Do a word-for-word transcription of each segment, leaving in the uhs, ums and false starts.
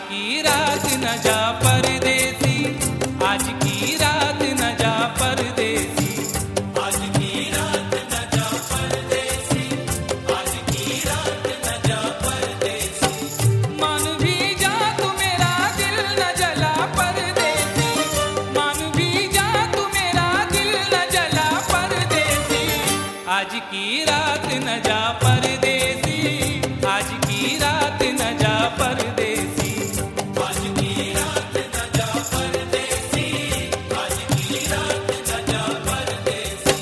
की रात न जा परदेसी, आज की रात न जा परदेसी, आज की रात न जा परदेसी, आज की रात न जा परदेसी। मान भी जा तू मेरा दिल न जला परदेसी, मान भी जा तू मेरा दिल न जला परदेसी, आज की रात न जा परदेसी, आज की रात न जा परदेसी। आज की रात न जा परदेसी, आज की रात न जा परदेसी।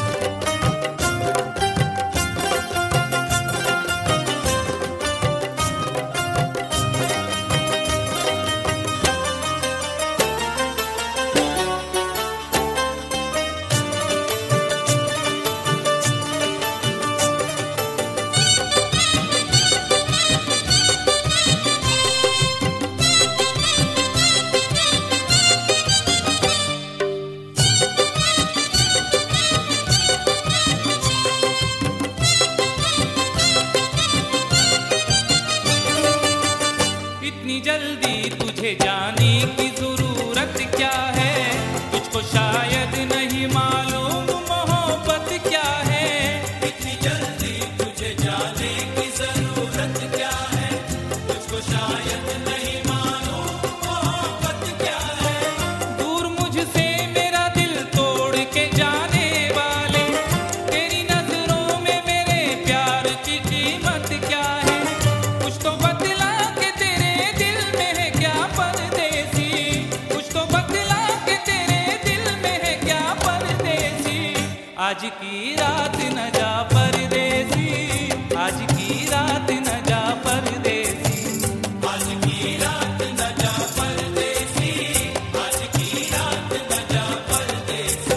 इतनी जल्दी तुझे जाने की जरूरत क्या है, तुझको शायद नहीं मालूम मोहब्बत क्या है। इतनी जल्दी तुझे जाने की जरूरत क्या है, तुझको शायद नहीं मालूम मोहब्बत क्या है। दूर मुझसे मेरा दिल तोड़ के जाने वाले, तेरी नजरों में मेरे प्यार की कीमत क्या है। कुछ तो बतला के तेरे दिल में है क्या परदेसी, कुछ तो बतला के तेरे दिल में है क्या परदेसी। आज की रात न जा परदेसी, आज की रात न जा परदेसी, आज की रात न जा परदेसी, आज की रात न जा परदेसी।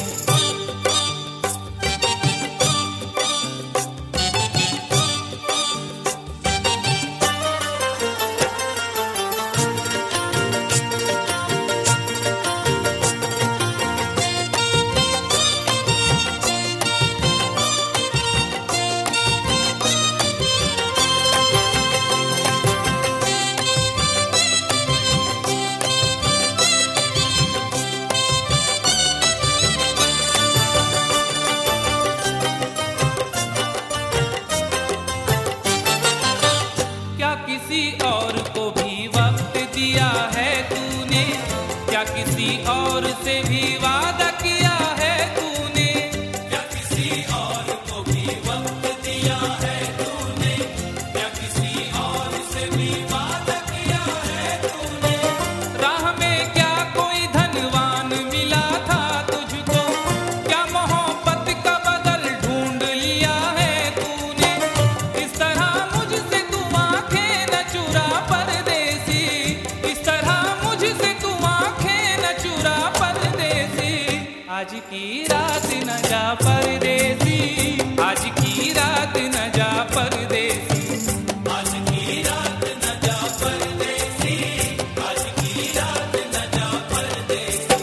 क्या किसी और को भी वक्त दिया है तूने, क्या किसी और से भी वादा किया है तूने। क्या किसी और को भी वक्त दिया है तूने, क्या किसी और से भी वादा किया है तूने। राह में क्या कोई धनवान मिला था तुझको, क्या मोहब्बत का बदल ढूंढ लिया है तूने। इस तरह मुझसे तू आंखें न चुरा परदेसी, इस तरह मुझसे तू आंखें न चुरा परदेसी। आज की रात न जा परदेसी, आज की रात न जा परदेसी, आज की रात न जा परदेसी, आज की रात न जा परदेसी।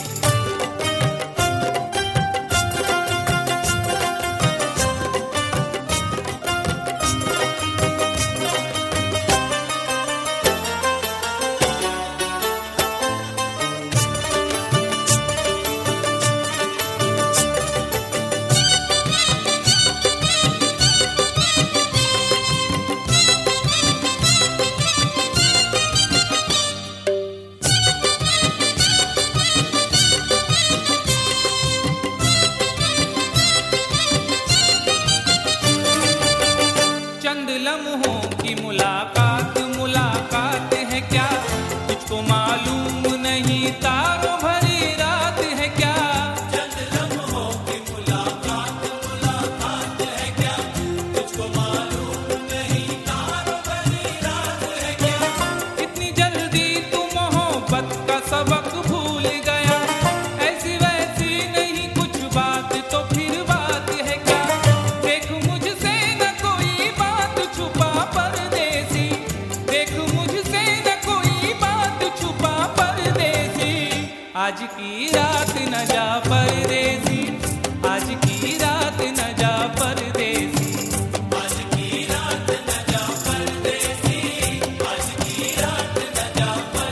चंद लम्हों की मुलाकात मुलाकात है क्या, तुझको मालूम नहीं तारों भरी रात है क्या। चंद लम्हों की मुलाकात मुलाकात है क्या, तुझको मालूम नहीं तारों भरी रात है क्या। इतनी जल्दी तू मोहब्बत का सबक भूल गया, ऐसी वैसी नहीं कुछ बात तो फिर बात है क्या। देख मुझसे न कोई बात छुपा परदेसी, देख मुझसे न कोई बात छुपा परदेसी। आज की रात न जा परदेसी, आज की रात न जा परदेसी, आज की रात न जा परदेसी, आज की रात न जा परदेसी।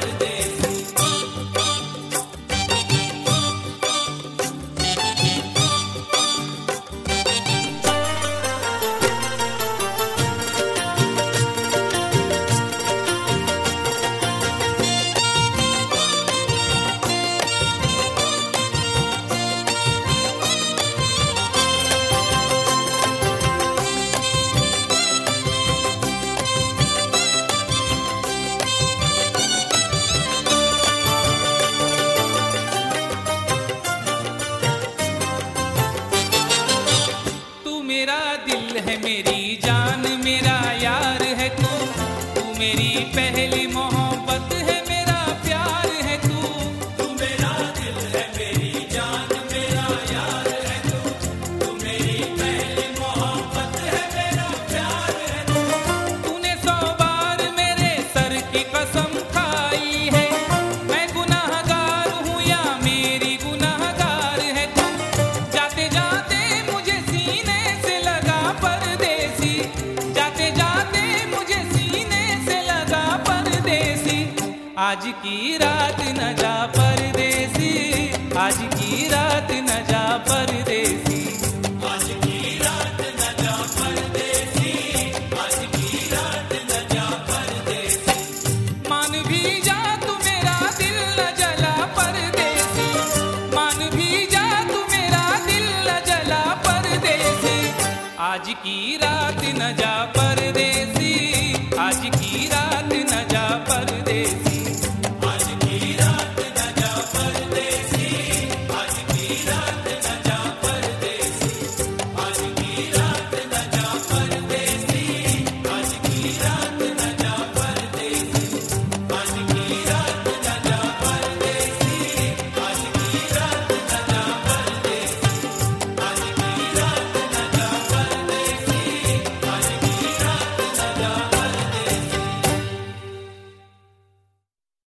की रात न जा परदेसी, आज की रात न जा परदेसी। आज की रात न जा परदेसी, आज की रात न जा परदेसी। मान भी जा तू मेरा दिल न जला परदेसी, मान भी जा तू मेरा दिल न जला परदेसी। आज की रात न जा